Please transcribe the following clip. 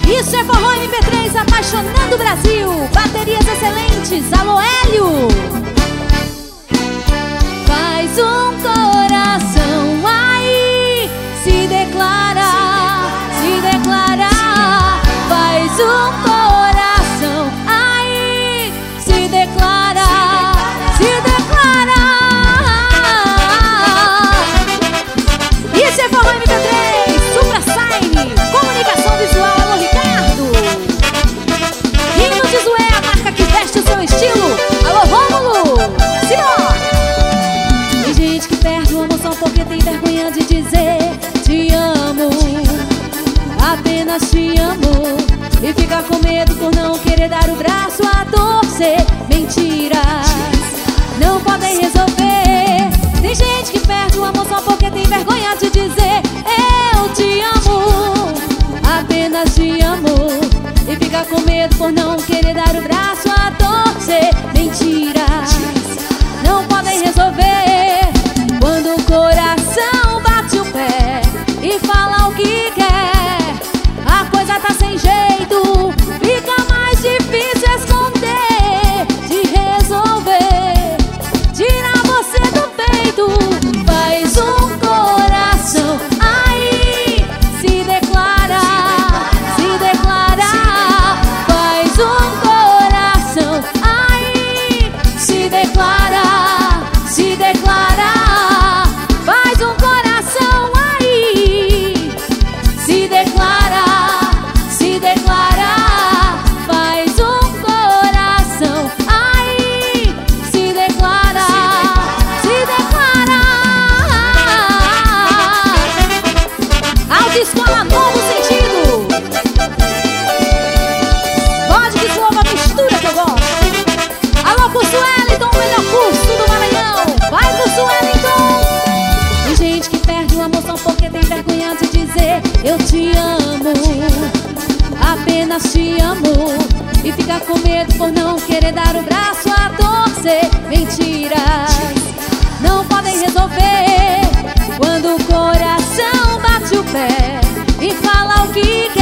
Isso é forró MP3 apaixonando o Brasil. Baterias excelentes, alô Hélio. Faz um coração aí, se declara, se declara. Faz um coração aí, se declara, se declara. Isso é forró MP3, Supra Sign, comunicação visual, alô Ricardo. Hino de Zoé, a marca que veste o seu estilo, alô Rômulo. Simbora! Tem gente que perde o amor só porque tem vergonha de dizer te amo, apenas te amo, e fica com medo por não querer dar o braço a torcer. Mentiras não podem resolver. Tem gente que perde o amor só porque tem vergonha de dizer eu te amo, apenas te amo, e fica com medo por não querer dar o braço a torcer. Mentiras não podem resolver. Quando o coração bate o pé e fala o que quer, a coisa tá sem jeito, fica mais difícil esconder, de resolver, tirar você do peito. Faz um coração aí, se declara, se declara. Faz um coração aí, se declara, se declara. Faz um coração aí, se declara, se declara. Faz um coração aí, se declara, se declara. Autoescola Novo Sentido. Pode que sua mistura que eu gosto. Alô, curso Wellington, o melhor curso do Maranhão. Vai, curso Wellington. Tem gente que perde o amor só porque tem vergonha de dizer eu te amo, apenas te amo, e fica com medo por não querer dar o braço a torcer. Mentiras não podem resolver. Quando o coração bate o pé e fala o que